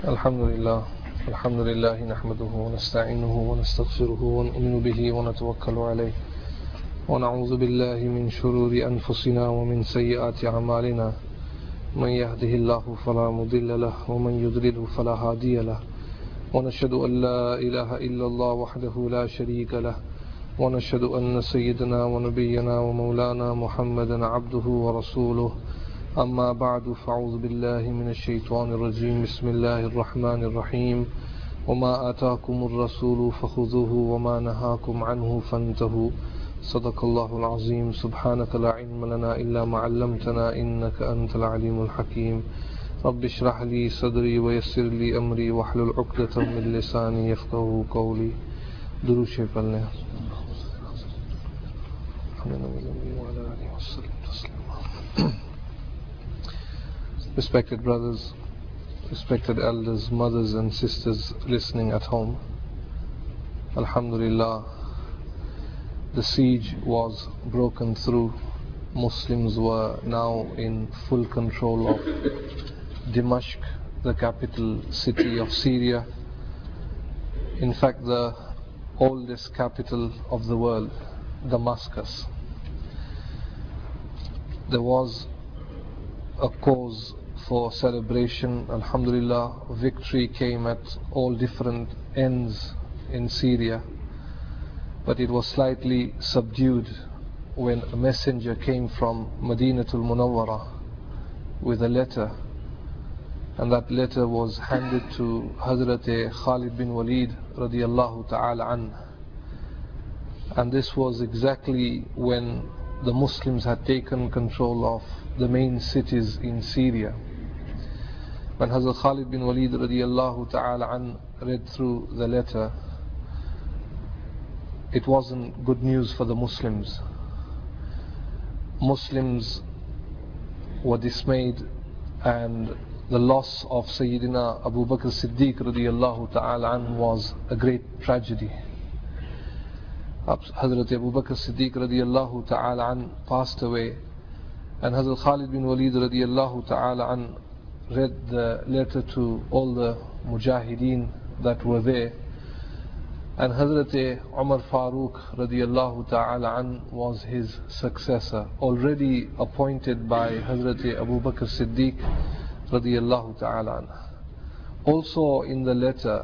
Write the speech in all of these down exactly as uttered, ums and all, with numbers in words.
الحمد لله الحمد لله نحمده ونستعينه ونستغفره ونؤمن به ونتوكل عليه ونعوذ بالله من شرور أنفسنا ومن سيئات أعمالنا من يهده الله فلا مضل له ومن يضلل فلا هادي له ونشهد أن لا إله إلا الله وحده لا شريك له ونشهد أن سيدنا ونبينا ومولانا محمدا عبده ورسوله أما بعد فأعوذ بالله من الشيطان الرجيم بسم الله الرحمن الرحيم وما آتاكم الرسول فخذوه وما نهاكم عنه فانتهوا صدق الله العظيم سبحانك لا علم لنا إلا ما علمتنا إنك أنت العليم الحكيم رب اشرح لي صدري ويسر لي أمري واحلل عقدة من لساني يفقهوا قولي درود شريف پڑھنے Respected brothers, respected elders, mothers and sisters listening at home, Alhamdulillah, the siege was broken through. Muslims were now in full control of Dimashq, the capital city of Syria. In fact, the oldest capital of the world, Damascus. There was a cause for celebration. Alhamdulillah, victory came at all different ends in Syria, but it was slightly subdued when a messenger came from Madinatul Munawwara with a letter, and that letter was handed to Hazrat Khalid bin Walid radiyallahu ta'ala an. And this was exactly when the Muslims had taken control of the main cities in Syria. When Hazrat Khalid bin Walid radiyallahu ta'ala an read through the letter, it wasn't good news for the Muslims. Muslims were dismayed, and the loss of Sayyidina Abu Bakr Siddiq radiyallahu ta'ala an was a great tragedy. Hazrat Abu Bakr Siddiq radiyallahu ta'ala an passed away, and Hazrat Khalid bin Walid radiyallahu ta'ala an read the letter to all the mujahideen that were there, and Hazrat Umar Farooq radiyallahu ta'ala an was his successor, already appointed by Hazrat Abu Bakr Siddiq radiyallahu ta'ala an. Also in the letter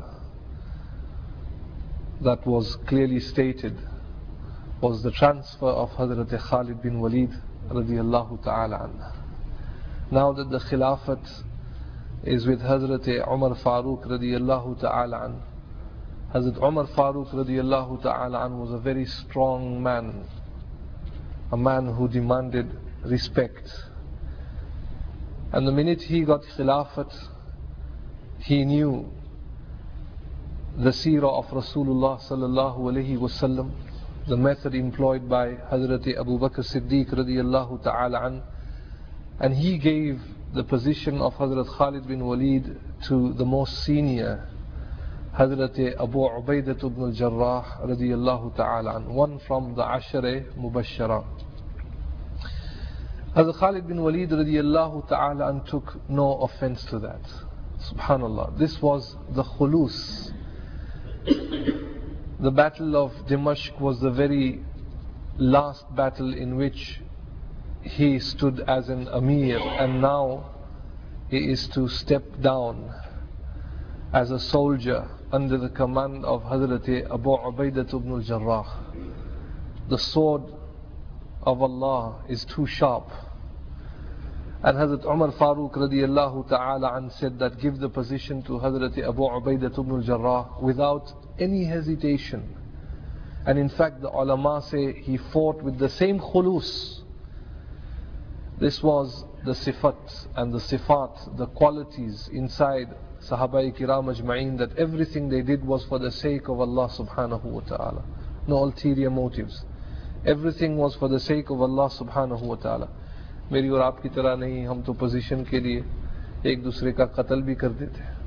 that was clearly stated was the transfer of Hazrat Khalid bin Walid radiyallahu ta'ala an. Now that the Khilafat is with Hazrat Umar Farooq radiyallahu ta'ala an, Hazrat Umar Farooq radiyallahu ta'ala an was a very strong man, a man who demanded respect. And the minute he got Khilafat, he knew the seerah of Rasulullah sallallahu alayhi wasallam, the method employed by Hazrat Abu Bakr Siddiq radiyallahu ta'ala an, and he gave the position of Hazrat Khalid bin Walid to the most senior, Hazrat Abu Ubaidah ibn al-Jarrah radiyallahu ta'ala an, one from the Ashara Mubashshara. Hazrat Khalid bin Walid radiyallahu ta'ala an took no offense to that. Subhanallah, this was the khulus. The battle of Dimashq was the very last battle in which he stood as an Amir, and now he is to step down as a soldier under the command of Hazrat Abu Ubaidah ibn al-Jarrah. The sword of Allah is too sharp, and Hazrat Umar Farooq radiyallahu ta'ala an said that give the position to Hazrat Abu Ubaidah ibn al-Jarrah without any hesitation. And in fact the ulama say he fought with the same khulus. This was the sifat and the sifat, the qualities inside Sahabai Kiram Ajma'een, that everything they did was for the sake of Allah subhanahu wa ta'ala. No ulterior motives. Everything was for the sake of Allah subhanahu wa ta'ala. मेरी और आपकी तरह नहीं, हम तो position के लिए एक दूसरे का कत्ल भी कर देते हैं.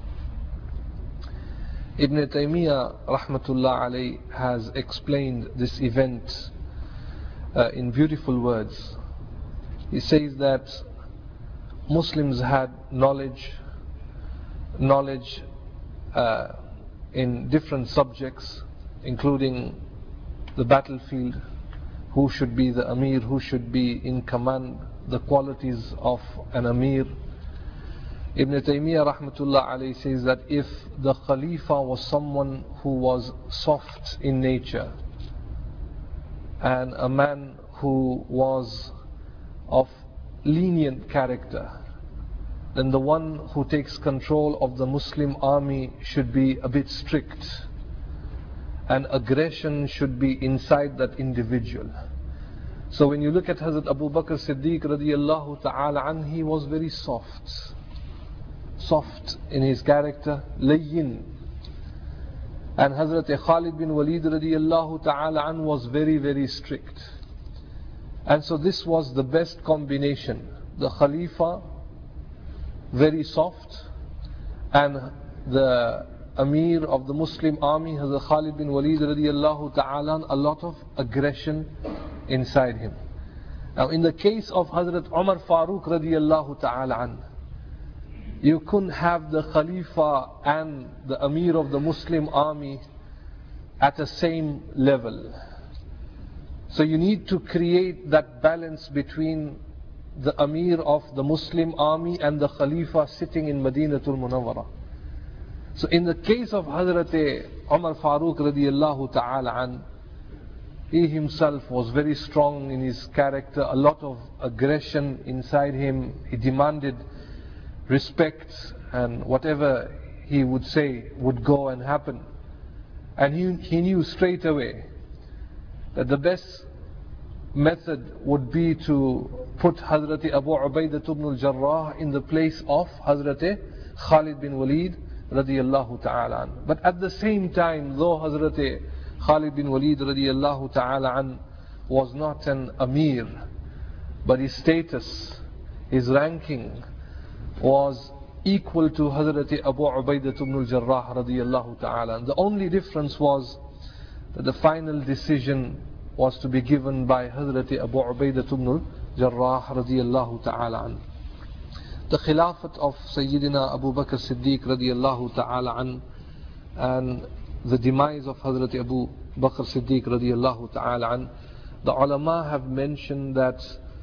Ibn Taymiyyah rahmatullah alayhi has explained this event uh, in beautiful words. He says that Muslims had knowledge knowledge uh, in different subjects, including the battlefield, who should be the Amir, who should be in command, the qualities of an Amir. Ibn Taymiyyah rahmatullah alayhi says that if the Khalifa was someone who was soft in nature and a man who was of lenient character, then the one who takes control of the Muslim army should be a bit strict, and aggression should be inside that individual. So when you look at Hazrat Abu Bakr Siddiq radiyallahu ta'ala an, he was very soft. Soft in his character, layyin. And Hazrat Khalid bin Walid radiyallahu ta'ala an was very, very strict. And so this was the best combination. The Khalifa, very soft, and the Amir of the Muslim army, Hazrat Khalid bin Walid radiyallahu ta'ala an, a lot of aggression inside him. Now in the case of Hazrat Umar Farooq radiyallahu ta'ala an, you couldn't have the Khalifa and the Amir of the Muslim army at the same level. So you need to create that balance between the Amir of the Muslim army and the Khalifa sitting in Madinatul Munawwara. So in the case of Hazrat Umar Farooq radiyallahu ta'ala an, he himself was very strong in his character, a lot of aggression inside him. He demanded respect, and whatever he would say would go and happen. And he, he knew straight away that the best method would be to put Hazrat Abu Ubaidah ibn al-Jarrah in the place of Hazrat Khalid bin Walid radiyallahu ta'ala an. But at the same time, though Hazrat Khalid bin Walid radiyallahu ta'ala an was not an Amir, but his status, his ranking was equal to Hazrat Abu Ubaidah ibn al-Jarrah radiyallahu ta'ala an. The only difference was that the final decision was to be given by Hazrat Abu Ubaidah ibn al-Jarrah radiyallahu ta'ala an. The Khilafat of Sayyidina Abu Bakr Siddiq radiyallahu ta'ala an and the demise of Hazrat Abu Bakr Siddiq radiyallahu ta'ala an, the ulama have mentioned that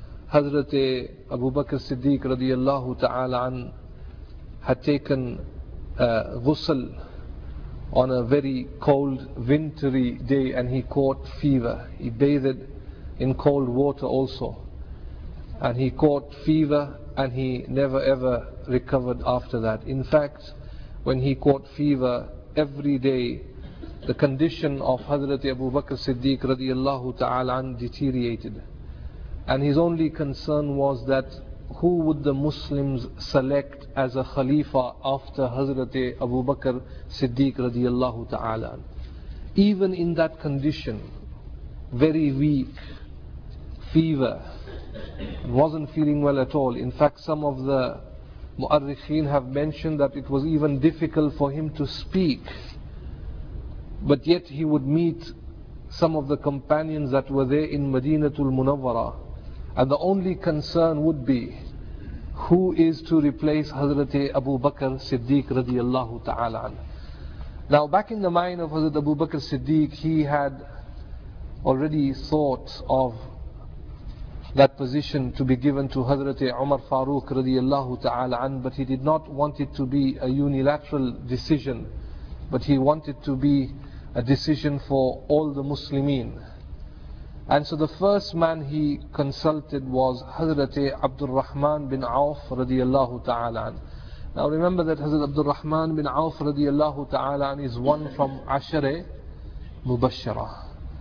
Hazrat Abu Bakr Siddiq radiyallahu ta'ala an had taken uh, ghusl on a very cold wintry day, and he caught fever. He bathed in cold water also, and he caught fever, and he never ever recovered after that. In fact, when he caught fever, every day the condition of Hazrat Abu Bakr Siddiq radiyallahu ta'ala an deteriorated, and his only concern was that who would the Muslims select as a Khalifa after Hazrat Abu Bakr Siddiq radiyallahu ta'ala an. Even in that condition, very weak, fever, wasn't feeling well at all. In fact, some of the Mu'arrikhin have mentioned that it was even difficult for him to speak. But yet he would meet some of the companions that were there in Madinatul Munawwara, and the only concern would be who is to replace Hazrat Abu Bakr Siddiq radiyallahu ta'ala an. Now back in the mind of Hazrat Abu Bakr Siddiq, he had already thought of that position to be given to Hazrat Umar Farooq radiyallahu ta'ala an, but he did not want it to be a unilateral decision, but he wanted to be a decision for all the Muslimin. And so the first man he consulted was Hazrat Abdul Rahman bin Auf radiyallahu ta'ala an. Now remember that Hazrat Abdul Rahman bin Auf radiyallahu ta'ala an is one from Ashara Mubashshara.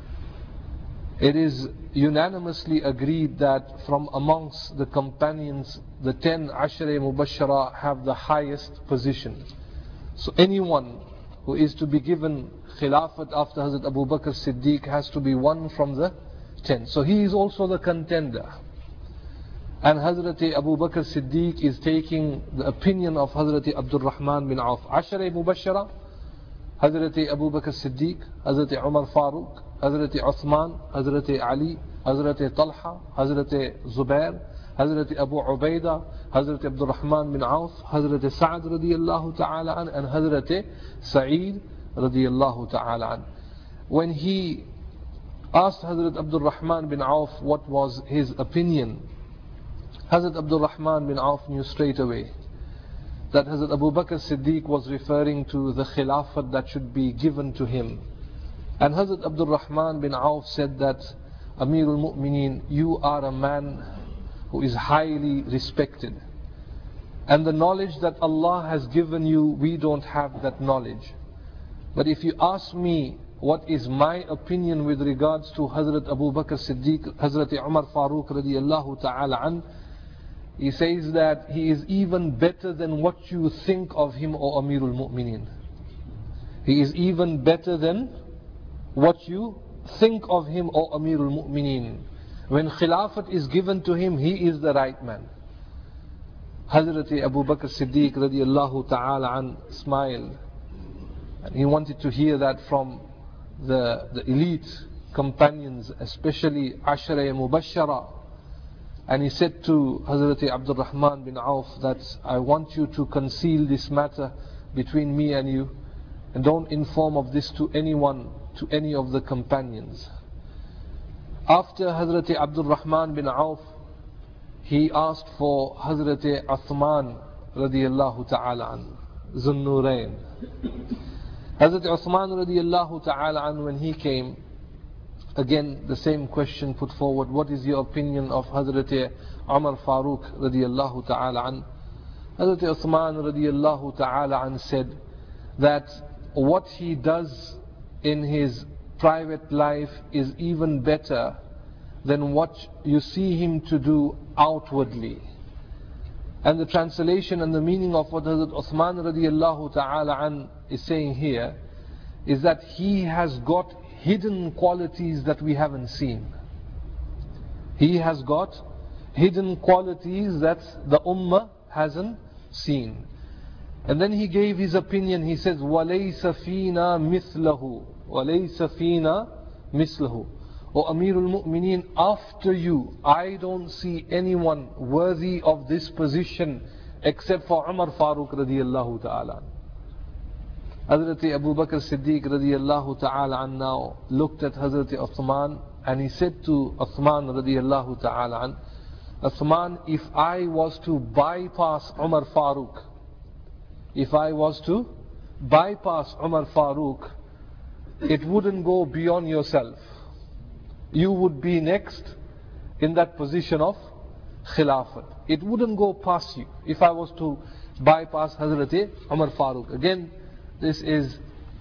It is unanimously agreed that from amongst the companions, the ten Ashara Mubashshara have the highest position. So anyone who is to be given Khilafat after Hazrat Abu Bakr Siddiq has to be one from the ten. So he is also the contender. And Hazrat Abu Bakr Siddiq is taking the opinion of Hazrat Abdul Rahman bin Auf. Ashara Mubashshara, Hazrat Abu Bakr Siddiq, Hazrat Umar Farooq, Hazrat Uthman, Hazrat Ali, Hazrat Talha, Hazrat Zubair, Hazrat Abu Ubaidah, Hazrat Abdul Rahman bin Auf, Hazrat Sa'ad radiyallahu ta'ala an, and Hazrat Sa'id radiyallahu ta'ala an. When he asked Hazrat Abdul Rahman bin Auf what was his opinion, Hazrat Abdul Rahman bin Auf knew straight away that Hazrat Abu Bakr Siddiq was referring to the Khilafat that should be given to him. And Hazrat Abdul Rahman bin Auf said that, Amirul Mu'mineen, you are a man who is highly respected. And the knowledge that Allah has given you, we don't have that knowledge. But if you ask me what is my opinion with regards to Hazrat Abu Bakr Siddiq, Hazrat Umar Farooq radiyallahu ta'ala an, he says that he is even better than what you think of him, O Amirul Mu'mineen. He is even better than what you think of him, O Amirul Mu'mineen. When Khilafat is given to him, he is the right man. Hazrat Abu Bakr Siddiq radiyallahu ta'ala an smiled. And he wanted to hear that from the, the elite companions, especially Ashara Mubashara. And he said to Hazrat Abdul Rahman bin Auf that, I want you to conceal this matter between me and you, and don't inform of this to anyone, to any of the companions. After Hazrat Abdul Rahman bin Auf, he asked for Hazrat Uthman radiyallahu ta'ala an, Zunnurain. Hazrat Uthman radiyallahu ta'ala an, when he came, again the same question put forward, what is your opinion of Hazrat Umar Farooq radiyallahu ta'ala an? Hazrat Uthman radiyallahu ta'ala an said that what he does in his private life is even better than what you see him to do outwardly. And the translation and the meaning of what Hazrat Uthman radiyallahu ta'ala an is saying here is that he has got hidden qualities that we haven't seen. He has got hidden qualities that the Ummah hasn't seen. And then he gave his opinion. He says, وَلَيْسَ فِينَا مِثْلَهُ وَلَيْسَ فِينَا مِثْلَهُ. O Amirul Mu'mineen, after you, I don't see anyone worthy of this position except for Umar Farooq radiyallahu ta'ala. Hazrat Abu Bakr Siddiq radiyallahu ta'ala an now looked at Hazrat Uthman and he said to Uthman radiyallahu ta'ala an, Uthman, if I was to bypass Umar Farooq, if I was to bypass Umar Farooq, it wouldn't go beyond yourself. You would be next in that position of Khilafat. It wouldn't go past you if I was to bypass Hazrat Umar Farooq. Again, this is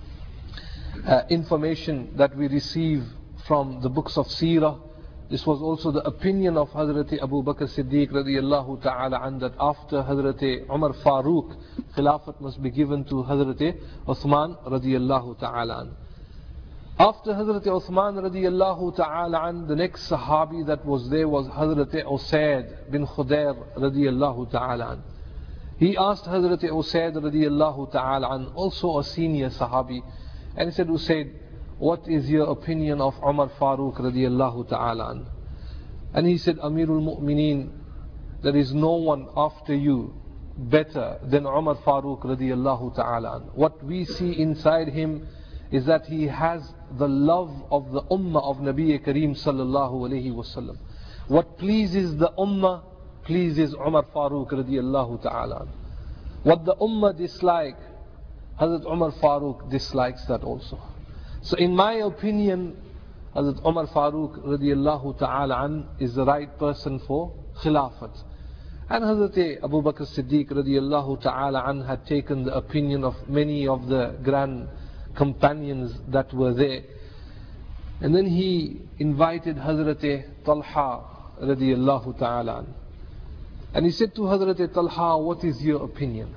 uh, information that we receive from the books of Seerah. This was also the opinion of Hazrat Abu Bakr Siddiq radiyallahu ta'ala an, that after Hazrat Umar Farooq, Khilafat must be given to Hazrat Uthman radiyallahu ta'ala an. After Hazrat Uthman radiyallahu ta'ala an, the next Sahabi that was there was Hazrat Usaid bin Khudair radiyallahu ta'ala an. He asked Hazrat Usaid radiyallahu ta'ala an, also a senior Sahabi, and he said, Usaid, what is your opinion of Umar Farooq radiyallahu ta'ala an? And he said, Amirul Mu'mineen, there is no one after you better than Umar Farooq radiyallahu ta'ala an. What we see inside him is that he has the love of the Ummah of Nabi Kareem sallallahu alayhi wasallam. What pleases the Ummah pleases Umar Farooq radiyallahu ta'ala an. What the Ummah dislike, Hazrat Umar Farooq dislikes that also. So in my opinion, Hazrat Umar Farooq radiyallahu ta'ala an is the right person for Khilafat. And Hazrat Abu Bakr Siddiq radiyallahu ta'ala an had taken the opinion of many of the grand companions that were there. And then he invited Hazrat Talha radiyallahu ta'ala an. And he said to Hazrat Talha, what is your opinion?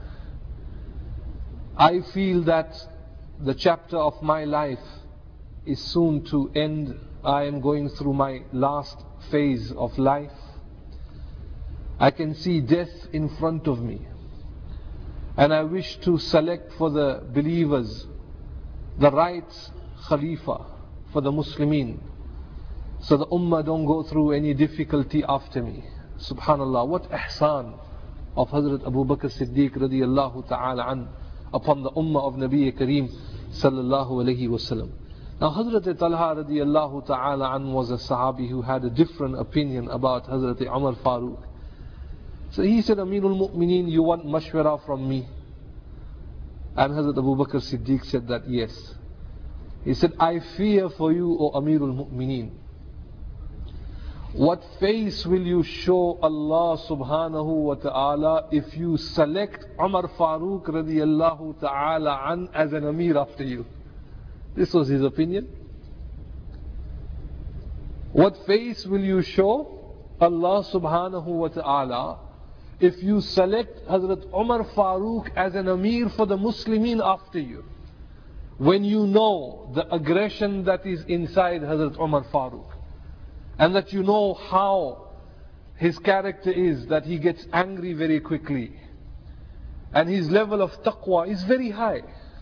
I feel that the chapter of my life is soon to end. I am going through my last phase of life. I can see death in front of me. And I wish to select for the believers the right Khalifa for the Muslimin, so the Ummah don't go through any difficulty after me. Subhanallah, what ihsan of Hazrat Abu Bakr Siddiq radiyallahu ta'ala an upon the ummah of Nabi Kareem sallallahu alayhi wasallam. Now Hazrat Talha radiyallahu ta'ala an was a sahabi who had a different opinion about Hazrat Umar Farooq. So he said, Amirul Mu'mineen, you want mashwara from me? And Hazrat Abu Bakr Siddiq said that yes. He said, I fear for you, O Amirul Mu'mineen. What face will you show Allah subhanahu wa ta'ala if you select Umar Farooq radiyallahu ta'ala an as an Amir after you? This was his opinion. What face will you show Allah subhanahu wa ta'ala if you select Hazrat Umar Farooq as an Amir for the Muslimin after you? When you know the aggression that is inside Hazrat Umar Farooq, and that you know how his character is, that he gets angry very quickly, and his level of taqwa is very high,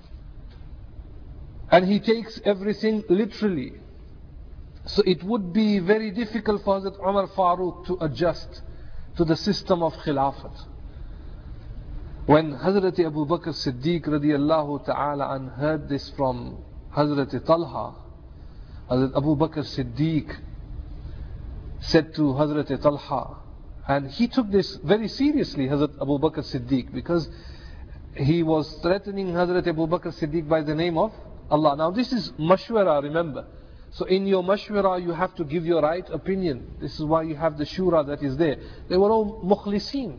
and he takes everything literally. So it would be very difficult for Hazrat Umar Farooq to adjust to the system of Khilafat. When Hazrat Abu Bakr Siddiq radiyallahu ta'ala an heard this from Hazrat Talha, Hazrat Abu Bakr Siddiq said to Hazrat Talha, and he took this very seriously, Hazrat Abu Bakr Siddiq, because he was threatening Hazrat Abu Bakr Siddiq by the name of Allah. Now this is mashwara, remember. So in your mashwara you have to give your right opinion. This is why you have the shura that is there. They were all mukhlisin.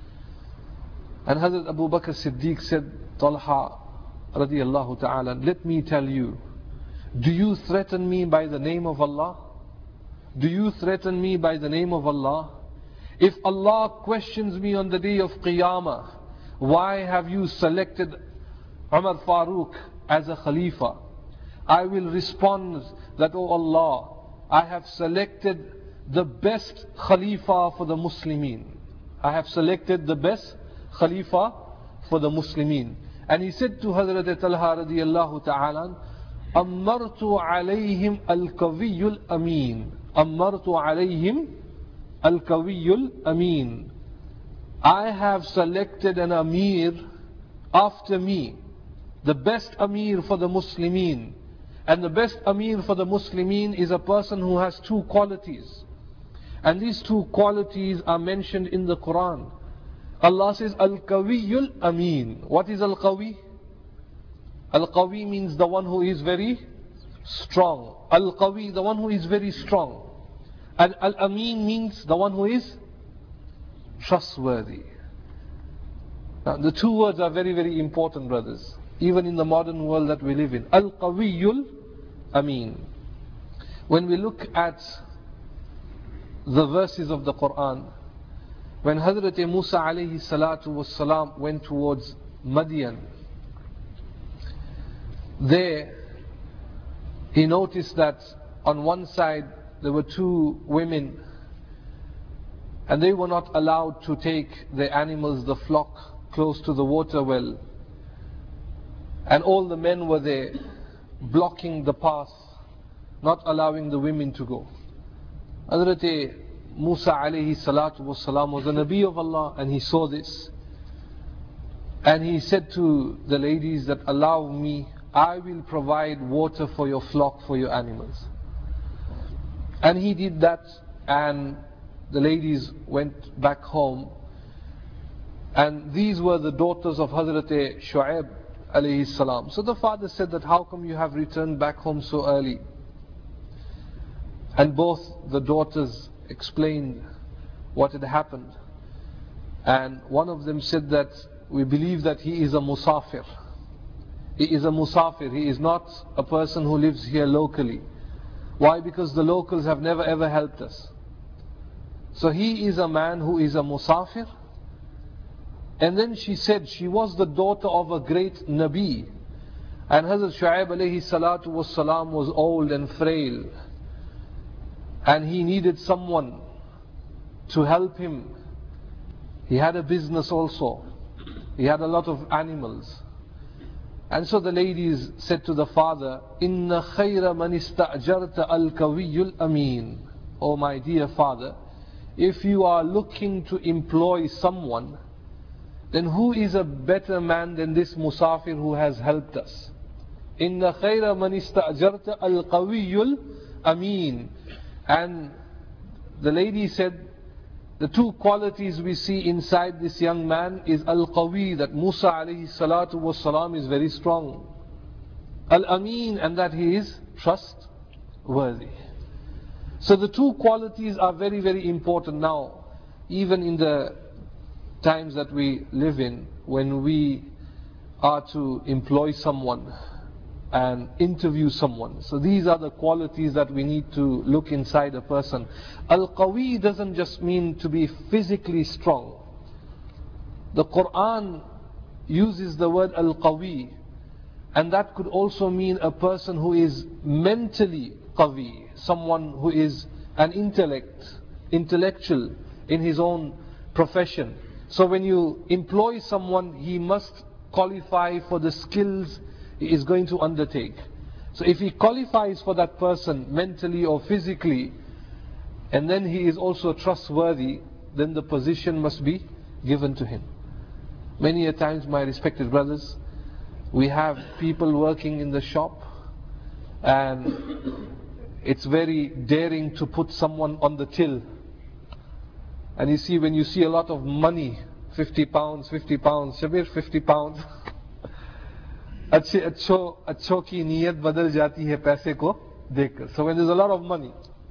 And Hazrat Abu Bakr Siddiq said, Talha radiyallahu ta'ala, let me tell you, do you threaten me by the name of Allah? Do you threaten me by the name of Allah? If Allah questions me on the day of Qiyamah, why have you selected Umar Farooq as a Khalifa? I will respond that, oh Allah, I have selected the best Khalifa for the Muslimin. I have selected the best Khalifa for the Muslimin. And he said to Hazrat Talha radiyallahu ta'ala, Ammartu alayhim al-Kawiyul Ameen. Ammartu alayhim al-Kawiyul Ameen. I have selected an Amir after me, the best Amir for the Muslimin. And the best Amir for the Muslimin is a person who has two qualities. And these two qualities are mentioned in the Quran. Allah says, Al-Qawiyul Ameen. What is Al-Qawi? Al-Qawi means the one who is very strong. Al-Qawi, the one who is very strong. And Al-Ameen means the one who is trustworthy. Now, the two words are very, very important, brothers, even in the modern world that we live in. Al-Qawiyul Ameen. When we look at the verses of the Quran, when Hazrat Musa alayhi salatu was salam went towards Madian, there he noticed that on one side there were two women, and they were not allowed to take their animals, the flock, close to the water well. And all the men were there, blocking the path, not allowing the women to go. Hazrat Musa alayhi salatu was salam was a Nabi of Allah, and he saw this. And he said to the ladies that, allow me, I will provide water for your flock, for your animals. And he did that, and the ladies went back home. And these were the daughters of Hazrat Shu'aib alayhi salam. So the father said that, how come you have returned back home so early? And both the daughters explained what had happened. And one of them said that, we believe that he is a musafir. He is a musafir. He is not a person who lives here locally. Why? Because the locals have never ever helped us. So he is a man who is a musafir. And then she said she was the daughter of a great Nabi. And Hazrat Shu'aib alayhi salatu was salam was old and frail. And he needed someone to help him. He had a business also. He had a lot of animals. And so the ladies said to the father, Inna khayra man ista'jarta al-Kawiyul Ameen. Oh my dear father, if you are looking to employ someone, then who is a better man than this musafir who has helped us? Inna khayra man ista'jarta al-qawiyyul ameen. And the lady said, the two qualities we see inside this young man is al-qawi, that Musa alayhi salatu was salam is very strong. Al-ameen, and that he is trustworthy. So the two qualities are very, very important now. Even in the times that we live in, when we are to employ someone and interview someone. So these are the qualities that we need to look inside a person. Al-Qawi doesn't just mean to be physically strong. The Quran uses the word Al-Qawi, and that could also mean a person who is mentally Qawi, someone who is an intellect, intellectual in his own profession. So when you employ someone, he must qualify for the skills he is going to undertake. So if he qualifies for that person mentally or physically, and then he is also trustworthy, then the position must be given to him. Many a times, my respected brothers, we have people working in the shop, and it's very daring to put someone on the till. And you see, when you see a lot of money, fifty pounds, fifty pounds, Shabir, fifty pounds, अच्छे अच्छो अच्छों की नीयत बदल जाती है पैसे को देखकर. So when there's a lot of money,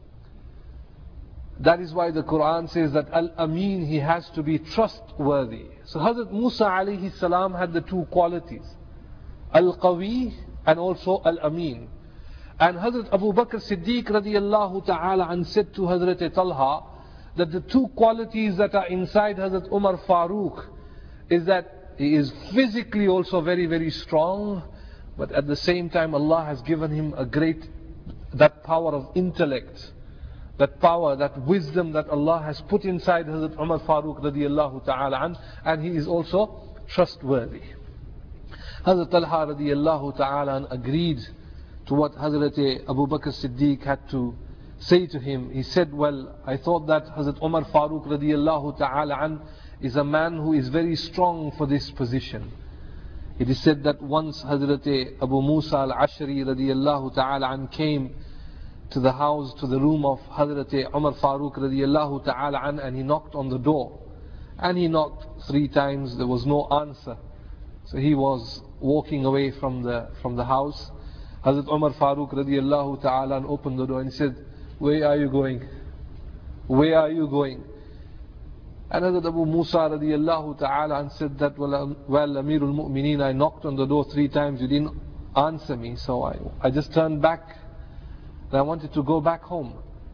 that is why the Quran says that Al-Amin, he has to be trustworthy. So Hazrat Musa alayhi salam had the two qualities, Al-Qawi and also Al-Amin. And Hazrat Abu Bakr Siddiq radiyallahu ta'ala an said to Hazrat Talha that the two qualities that are inside Hazrat Umar Farooq is that he is physically also very, very strong, but at the same time Allah has given him a great, that power of intellect, that power, that wisdom that Allah has put inside Hazrat Umar Farooq radiyallahu ta'ala an, and he is also trustworthy. Hazrat Talha radiyallahu ta'ala an agreed to what Hazrat Abu Bakr Siddiq had to say to him. He said, well, I thought that Hazrat Umar Farooq radiyallahu ta'ala an is a man who is very strong for this position. It is said that once Hazrat Abu Musa al-Ashari radiyallahu ta'ala an came to the house, to the room of Hazrat Umar Farooq radiyallahu ta'ala an, and he knocked on the door. And he knocked three times, there was no answer. So he was walking away from the, from the house. Hazrat Umar Farooq radiyallahu ta'ala an opened the door and he said, where are you going? Where are you going? And Hazrat Abu Musa radiyallahu ta'ala and said that, well, well, Amirul Mu'mineen, I knocked on the door three times, you didn't answer me, so I, I just turned back and I wanted to go back home.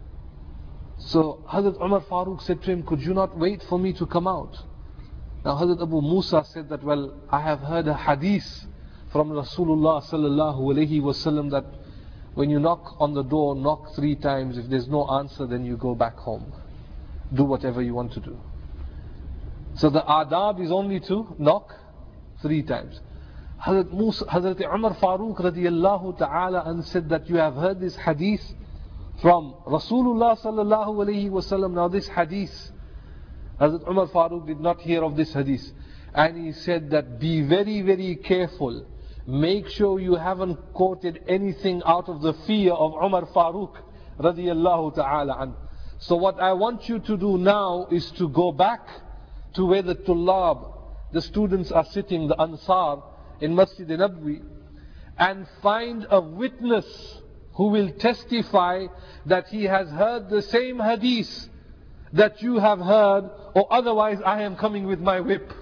So Hazrat Umar Farooq said to him, could you not wait for me to come out? Now Hazrat Abu Musa said that, well, I have heard a hadith from Rasulullah sallallahu alayhi wasallam that when you knock on the door, knock three times. If there's no answer, then you go back home. Do whatever you want to do. So the adab is only to knock three times. Hazrat, Musa, Hazrat Umar Farooq radiyallahu ta'ala and said that you have heard this hadith from Rasulullah sallallahu alayhi wasallam. Now this hadith, Hazrat Umar Farooq did not hear of this hadith. And he said that be very, very careful. Make sure you haven't quoted anything out of the fear of Umar Farooq radiyallahu ta'ala an. So what I want you to do now is to go back to where the Tullab, the students are sitting, the Ansar in Masjid Nabwi, and find a witness who will testify that he has heard the same hadith that you have heard, or otherwise I am coming with my whip.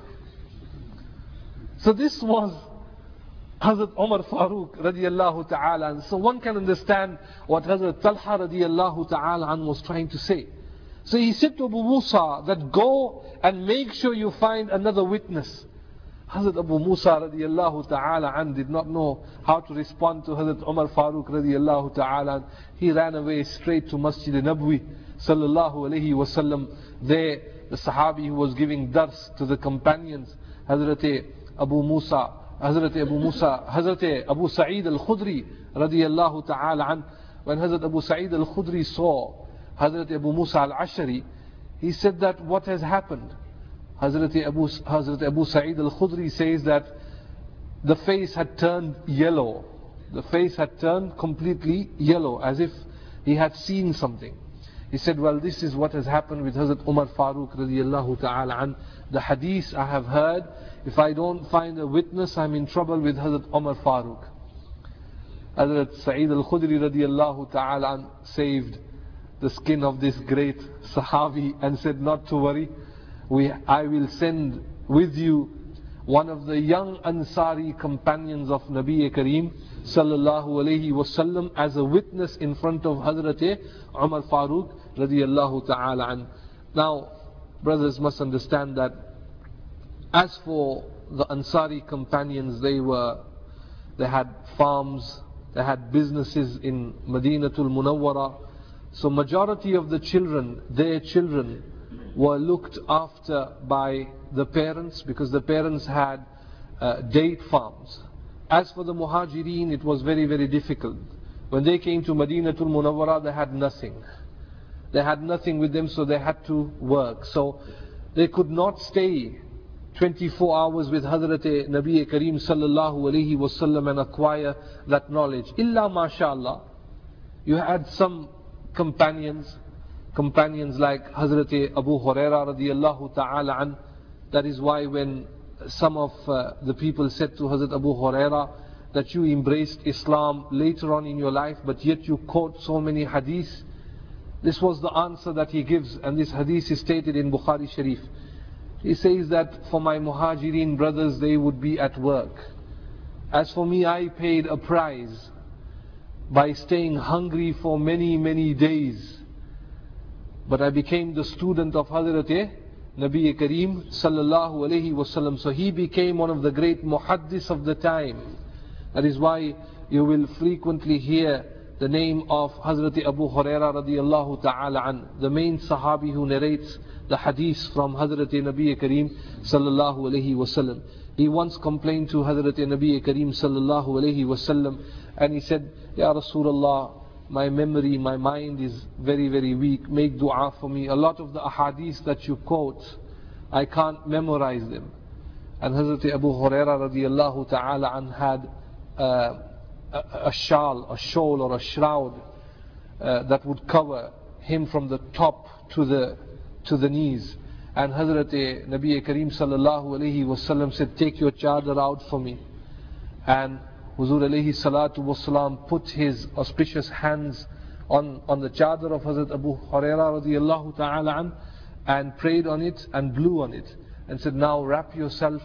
So this was Hazrat Umar Farooq radiyallahu ta'ala. So one can understand what Hazrat Talha radiyallahu ta'ala was trying to say. So he said to Abu Musa that go and make sure you find another witness. Hazrat Abu Musa radiyallahu ta'ala an did not know how to respond to Hazrat Umar Farooq radiyallahu ta'ala. He ran away straight to Masjid Nabwi sallallahu alayhi wasallam. There the Sahabi who was giving dars to the companions, Hazrat Abu Musa, Hazrat Abu Musa, Hazrat Abu Sa'id al-Khudri radiyallahu ta'ala an. When Hazrat Abu Sa'id al-Khudri saw Hazrat Abu Musa al-Ashari, he said that what has happened? Hazrat Abu, Hazrat Abu Sa'id al-Khudri says that the face had turned yellow. The face had turned completely yellow, as if he had seen something. He said, well, this is what has happened with Hazrat Umar Farooq radiallahu ta'ala an. The hadith I have heard, if I don't find a witness, I'm in trouble with Hazrat Umar Farooq. Hazrat Sa'id al-Khudri radiallahu ta'ala an saved the skin of this great Sahabi and said, not to worry, we, I will send with you one of the young Ansari companions of Nabi Kareem sallallahu alayhi wasallam as a witness in front of Hazrat Umar Farooq radiyallahu ta'ala an. Now, brothers must understand that as for the Ansari companions, they were, they had farms, they had businesses in Madinatul Munawwara. So majority of the children, their children, were looked after by the parents, because the parents had uh, date farms. As for the Muhajirin, it was very, very difficult. When they came to Madinatul Munawwara, they had nothing. They had nothing with them, so they had to work. So they could not stay twenty-four hours with Hazrat Nabi Kareem sallallahu alayhi wasallam and acquire that knowledge. Illa mashallah, you had some companions, companions like Hazrat Abu Huraira radiyallahu ta'ala an. That is why when some of uh, the people said to Hazrat Abu Huraira that you embraced Islam later on in your life, but yet you quote so many hadiths, this was the answer that he gives, and this hadith is stated in Bukhari Sharif. He says that for my Muhajirin brothers, they would be at work. As for me, I paid a price by staying hungry for many, many days. But I became the student of Hazrat Nabi Kareem sallallahu alayhi wasallam. So he became one of the great muhaddis of the time. That is why you will frequently hear the name of Hazrat Abu Huraira radiyallahu ta'ala an, the main Sahabi who narrates the hadith from Hazrat Nabi Kareem sallallahu alayhi wasallam. He once complained to Hazrat Nabi Kareem sallallahu alayhi wasallam, and he said, Ya Rasulullah, my memory, my mind is very, very weak. Make dua for me. A lot of the ahadith that you quote, I can't memorize them. And Hazrat Abu Huraira radiyallahu ta'ala an had uh, a, a shawl, a shawl or a shroud uh, that would cover him from the top to the to the knees. And Hazrat Nabi Kareem sallallahu alayhi wasallam said, take your chadar out for me. And Huzur alayhi salatu wasalam put his auspicious hands on, on the chadar of Hazrat Abu Huraira radiyallahu ta'ala an, and prayed on it and blew on it and said, now wrap yourself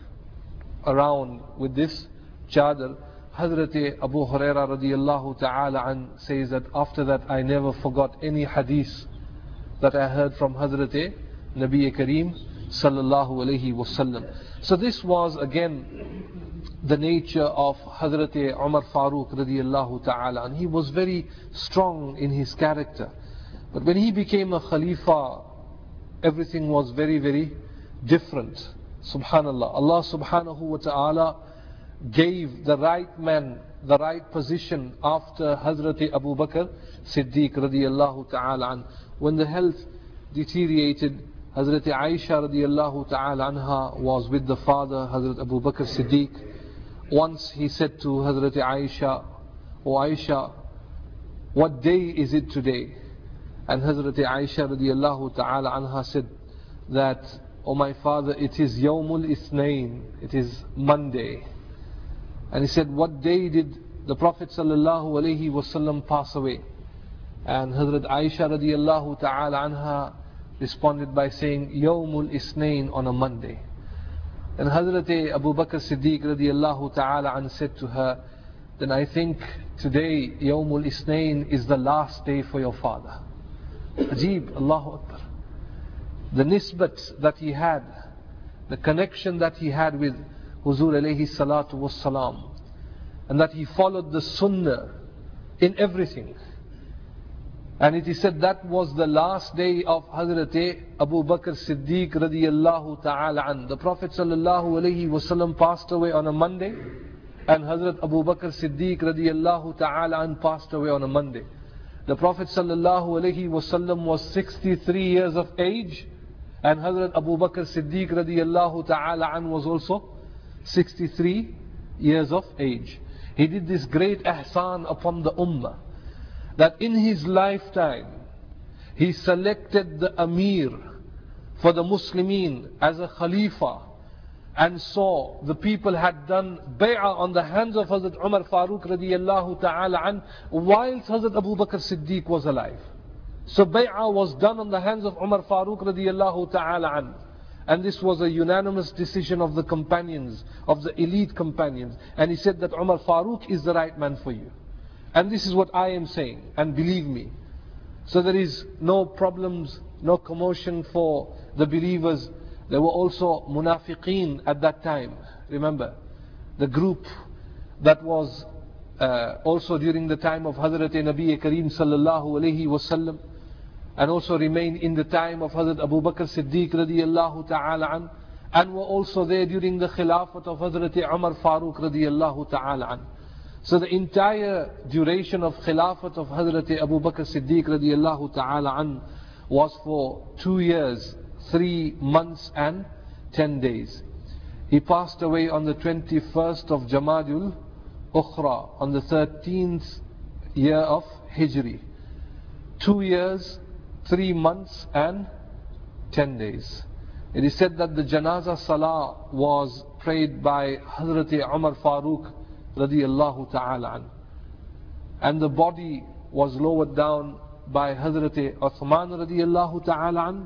around with this chadar. Hazrat Abu Huraira radiyallahu ta'ala an says that after that I never forgot any hadith that I heard from Hazrat Nabi Kareem sallallahu alayhi wasallam. So this was again the nature of Hazrat Umar Farooq radiyallahu ta'ala, and he was very strong in his character. But when he became a Khalifa, everything was very, very different. Subhanallah. Allah subhanahu wa ta'ala gave the right man the right position after Hazrat Abu Bakr Siddiq radiyallahu ta'ala an. When the health deteriorated, Hazrat Aisha radiyallahu ta'ala anha was with the father, Hazrat Abu Bakr Siddiq. Once he said to Hazrat Aisha, O Aisha, what day is it today? And Hazrat Aisha radiyallahu ta'ala anha said that, O my father, it is Yawmul Ithnain, it is Monday. And he said, what day did the Prophet sallallahu alayhi wasallam pass away? And Hazrat Aisha radiyallahu ta'ala anha responded by saying, Yawmul Ithnain, on a Monday. And Hazrat Abu Bakr Siddiq radiyallahu ta'ala an said to her, then I think today Yawmul Ithnain is the last day for your father. Ajib, Allahu Akbar. The nisbat that he had, the connection that he had with Huzur alayhi salatu was salam, and that he followed the sunnah in everything. And it is said that was the last day of Hazrat Abu Bakr Siddiq radiyallahu ta'ala an. The Prophet sallallahu alayhi wasallam passed away on a Monday, and Hazrat Abu Bakr Siddiq radiyallahu ta'ala an passed away on a Monday. The Prophet ﷺ was sixty-three years of age, and Hazrat Abu Bakr Siddiq radiallahu ta'ala an was also sixty-three years of age. He did this great ihsan upon the ummah, that in his lifetime he selected the Amir for the Muslimin as a Khalifa, and saw the people had done bay'ah on the hands of Hazrat Umar Farooq radiallahu ta'ala an whilst Hazrat Abu Bakr Siddiq was alive. So bay'ah was done on the hands of Umar Farooq radiallahu ta'ala an. And this was a unanimous decision of the companions, of the elite companions. And he said that Umar Farooq is the right man for you. And this is what I am saying, and believe me. So there is no problems, no commotion for the believers. There were also munafiqeen at that time. Remember, the group that was uh, also during the time of Hazrat Nabi Kareem sallallahu alayhi wasallam, and also remained in the time of Hazrat Abu Bakr Siddiq radiyallahu ta'ala an, and were also there during the Khilafat of Hazrat Umar Farooq radiyallahu ta'ala an. So the entire duration of Khilafat of Hazrat Abu Bakr Siddiq radiyallahu ta'ala an was for two years, three months and ten days. He passed away on the twenty-first of Jamadul Ukhra, on the thirteenth year of Hijri. Two years, three months and ten days. It is said that the Janaza Salah was prayed by Hazrat Umar Farooq radiyallahu ta'ala an, and the body was lowered down by Hazrat Uthman radiyallahu ta'ala an,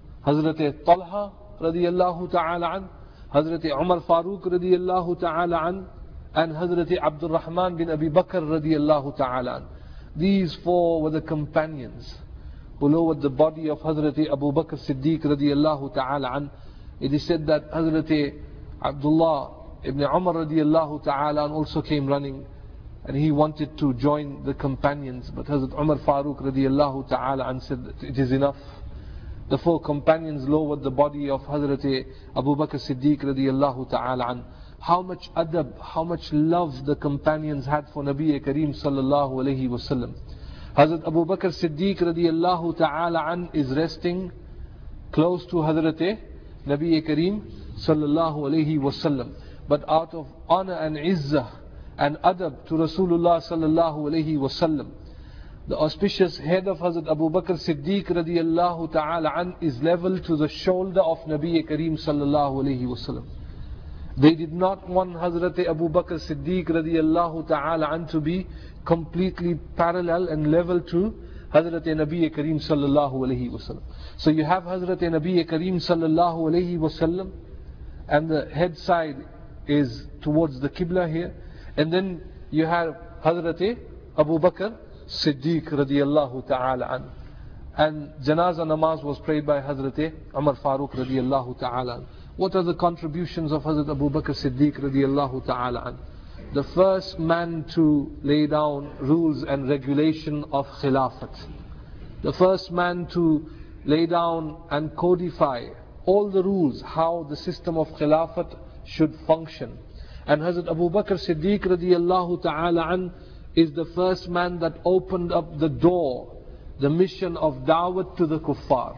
Hazrat Talha radiyallahu ta'ala an, Hazrat Umar Farooq radiyallahu ta'ala an, and Hazrat Abdul Rahman bin Abi Bakr radiyallahu ta'ala an. These four were the companions who lowered the body of Hazrat Abu Bakr Siddiq radiyallahu ta'ala an. It is said that Hazrat Abdullah ibn Umar radiyallahu ta'ala an also came running, and he wanted to join the companions, but Hazrat Umar Farooq radiyallahu ta'ala an said that it is enough. The four companions lowered the body of Hazrat Abu Bakr Siddiq radiyallahu ta'ala an. How much adab, how much love the companions had for Nabi Kareem sallallahu alayhi wasallam. Hazrat Abu Bakr Siddiq radiyallahu ta'ala an is resting close to Hazrat Nabi Kareem sallallahu alayhi wasallam. But out of honor and izzah and adab to Rasulullah sallallahu alayhi wasallam, the auspicious head of Hazrat Abu Bakr Siddiq radiyallahu ta'ala an is level to the shoulder of Nabi Kareem sallallahu alayhi wasallam. They did not want Hazrat Abu Bakr Siddiq radiyallahu ta'ala an to be completely parallel and level to Hazrat Nabi Kareem sallallahu alayhi wasallam. So you have Hazrat Nabi Kareem sallallahu alayhi wasallam, and the head side is towards the Qibla here, and then you have Hazrat Abu Bakr Siddiq radiyallahu ta'ala an, and Janaza namaz was prayed by Hazrat Umar Farooq radiyallahu ta'ala an. What are the contributions of Hazrat Abu Bakr Siddiq radiyallahu ta'ala an? The first man to lay down rules and regulation of Khilafat. The first man to lay down and codify all the rules, how the system of Khilafat should function. And Hazrat Abu Bakr Siddiq radiyallahu ta'ala an is the first man that opened up the door, the mission of Dawat to the Kuffar.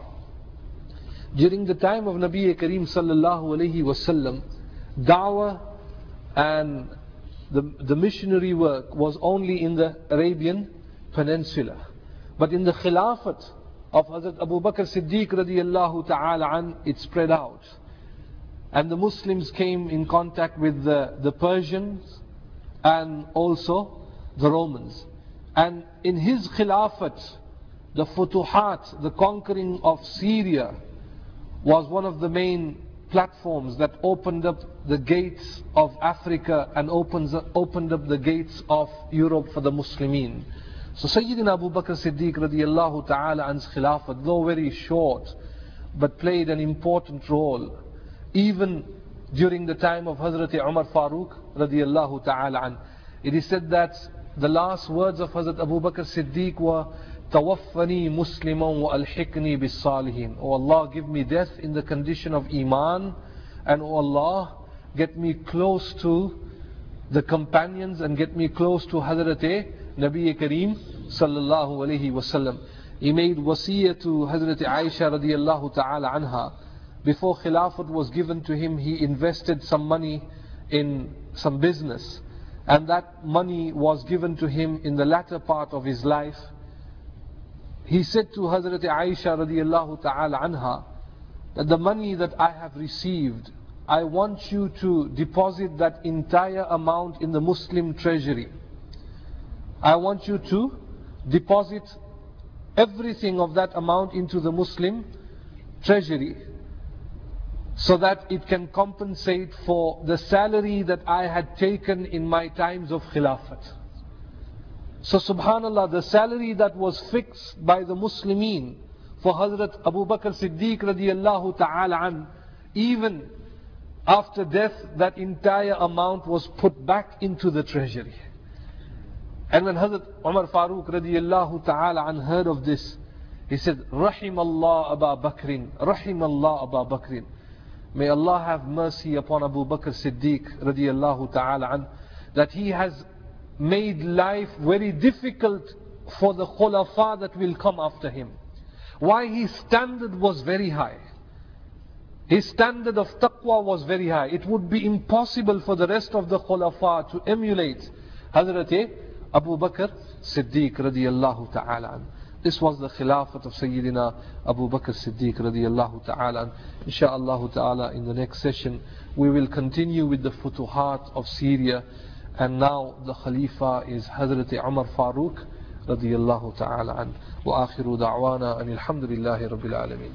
During the time of Nabi Kareem sallallahu alayhi wasallam, Dawah and the, the missionary work was only in the Arabian Peninsula. But in the Khilafat of Hazrat Abu Bakr Siddiq radiyallahu ta'ala an, it spread out. And the Muslims came in contact with the, the Persians and also the Romans. And in his Khilafat, the Futuhat, the conquering of Syria, was one of the main platforms that opened up the gates of Africa and opens, opened up the gates of Europe for the Muslimin. So Sayyidina Abu Bakr Siddiq radiyallahu ta'ala an's Khilafat, though very short, but played an important role. Even during the time of Hazrat Umar Farooq radiyallahu ta'ala an. It is said that the last words of Hazrat Abu Bakr Siddiq were, Tawaffani Musliman wa alhiqni bis salihin. Oh Allah, give me death in the condition of Iman, and oh Allah, get me close to the companions and get me close to Hazrat Nabi Kareem sallallahu alayhi wasallam. He made wasiyah to Hazrat Aisha radiyallahu ta'ala anha. Before Khilafat was given to him, he invested some money in some business, and that money was given to him in the latter part of his life. He said to Hazrat Aisha radiyallahu ta'ala anha that the money that I have received, I want you to deposit that entire amount in the Muslim treasury. I want you to deposit everything of that amount into the Muslim treasury, so that it can compensate for the salary that I had taken in my times of Khilafat. So subhanallah, the salary that was fixed by the Muslimin for Hazrat Abu Bakr Siddiq radiyallahu ta'ala an, even after death, that entire amount was put back into the treasury. And when Hazrat Umar Farooq radiyallahu ta'ala an heard of this, he said, Rahim Allah Abu Bakrin, Rahim Allah Abu Bakrin. May Allah have mercy upon Abu Bakr Siddiq radiyallahu ta'ala an, that he has made life very difficult for the khulafa that will come after him. Why? His standard was very high. His standard of taqwa was very high. It would be impossible for the rest of the khulafa to emulate Hazrat Abu Bakr Siddiq radiyallahu ta'ala an. This was the Khilafat of Sayyidina Abu Bakr Siddiq radiyallahu ta'ala. Insha'Allah ta'ala, in the next session we will continue with the Futuhat of Syria, and now the Khalifa is Hazrat Umar Farooq radiyallahu ta'ala an. Wa akhiru da'wana anil hamdulillahi rabbil alameen.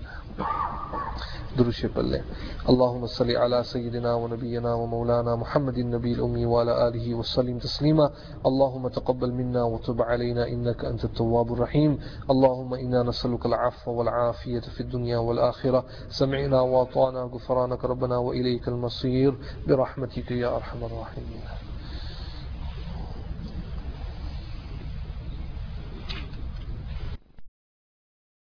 درش بالله اللهم صل على سيدنا ونبينا ومولانا محمد النبي الأمي وعلى آله وسلم تسليما. اللهم تقبل منا وتب علينا إنك أنت التواب الرحيم. اللهم إنا نسألك العفو والعافية في الدنيا والآخرة. سمعنا وأطعنا غفرانك ربنا وإليك المصير برحمتك يا أرحم الراحمين.